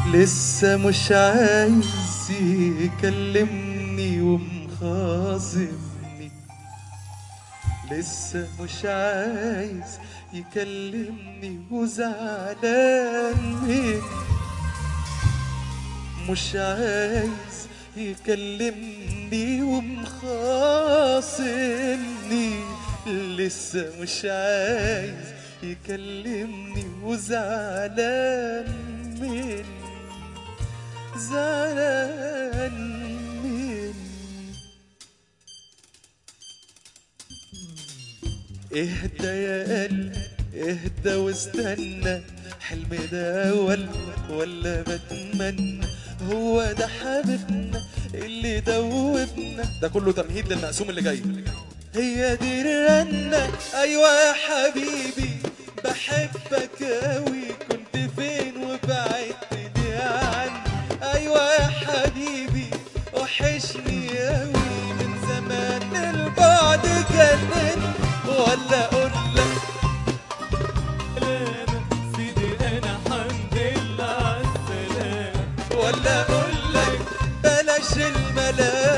لسه مش عايز يكلمني ومخاصمني، لسه مش عايز يكلمني وزعلان مني، مش عايز يكلمني ومخاصمني، لسه مش عايز يكلمني وزعلان مني، زعلان مني. اهدى يا قلبي اهدى واستنى، حلم ده ولا بتمنى، هو ده حبيبنا اللي دوبنا. ده كله تمهيد للمقسوم اللي جاي. هي دي الرنة ايوه يا حبيبي، بحبك اوي، كنت فين وبعدتني عني؟ ايوه يا حبيبي وحشني اوي، من زمان البعد جنني. ولا اقول لك سيدي انا حمد لله عالسلامة، ولا اقول لك بلاش الملامة،